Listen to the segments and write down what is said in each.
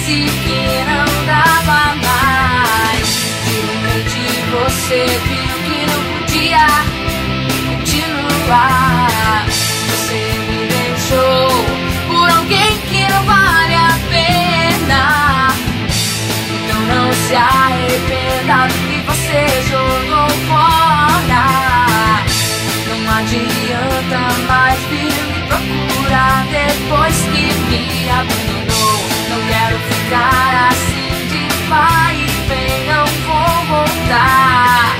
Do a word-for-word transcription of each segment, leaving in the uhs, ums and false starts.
disse que não dava mais. De repente você viu que não podia continuar. Você me deixou por alguém que não vale a pena. Então não se arrependa do que você jogou fora. Não adianta mais vir me procurar depois que me abandonou. Não quero ficar assim de vai e vem, não vou voltar.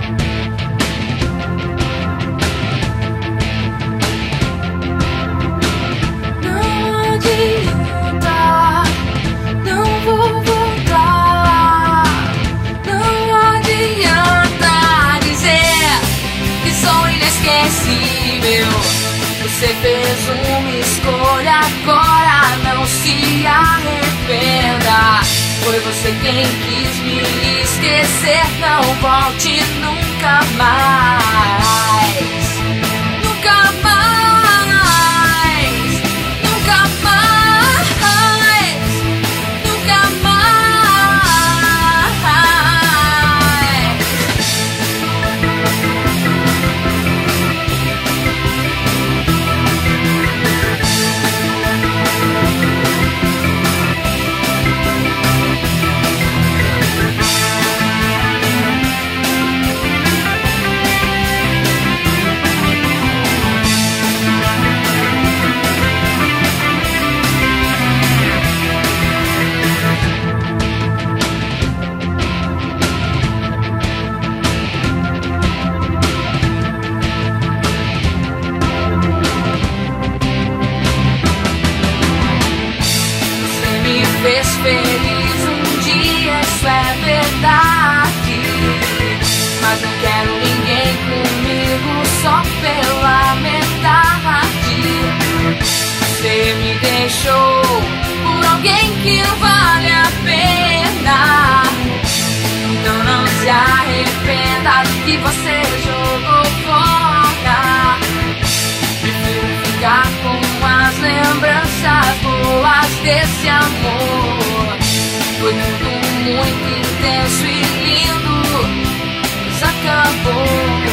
Não adianta, não vou voltar. Não adianta dizer que sou inesquecível. Você fez uma escolha, agora não se arrependa. Foi você quem quis me esquecer, não volte nunca mais. Nunca mais, nunca mais, nunca mais. Fez feliz um dia, isso é verdade. Mas não quero ninguém comigo só pela metade. Você me deixou por alguém que não vale a pena. Então não se arrependa do que você jogou fora. Prefiro ficar com as lembranças boas desse amor. Foi tudo muito intenso e lindo, mas acabou.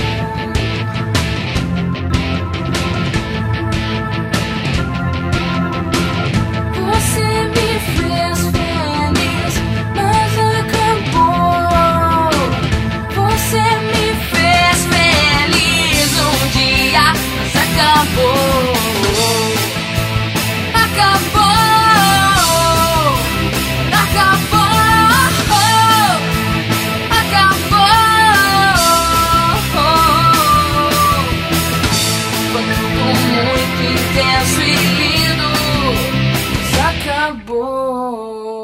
Você me fez feliz, mas acabou. Você me fez feliz um dia, mas acabou. Acabou, acabou, acabou. Foi tudo muito intenso e lindo, mas acabou.